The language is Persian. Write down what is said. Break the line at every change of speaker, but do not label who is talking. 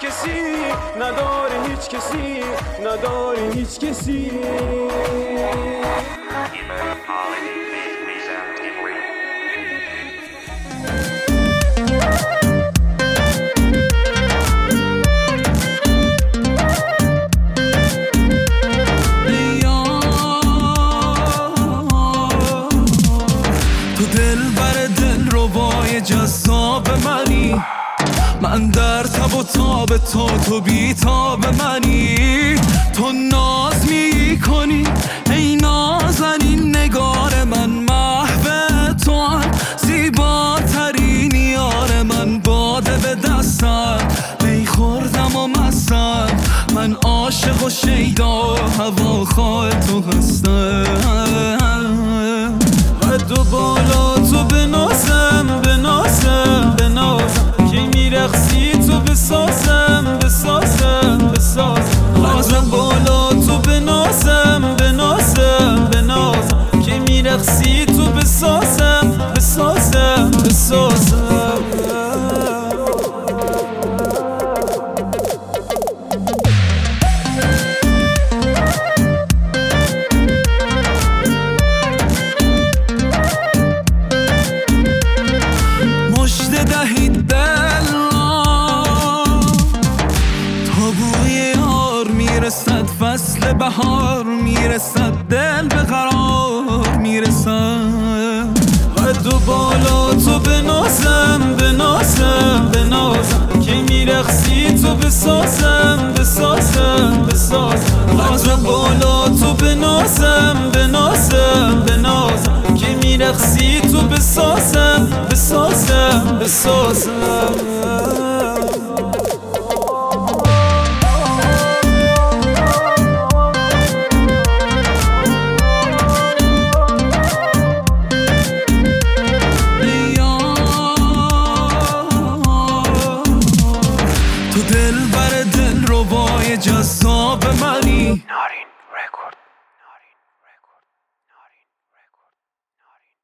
کسی، نداره هیچ کسی، نداره هیچ کسی.
تو دل بر دل ربای جذاب منی، من در تب و تاب تو بی تاب منی. تو ناز می کنی ای نازنین نگار من، محو تو زیباترین یار من. باده به دستم می خوردم و مستم، من عاشق و شیدا هواخواه تو هستم. قد و بالا تو بنازم بنازم بنازم، که میرقصی تو بسازم بسازم بسازم. قد بالا تو بنازم بنازم بنازم، که میرقصی تو بسازم بسازم بسازم. دهید دل تا بوی یار میرسد، فصل بهار میرسد، دل به قرار میرسد. قد و بالا تو بنازم بنازم بنازم، که میرقصی تو بسازم بسازم بسازم. قد بالا تو بنازم بنازم بنازم، که میرقصی تو بسازم بسازم بسازم. تو دل بر دل ربای جذاب منی.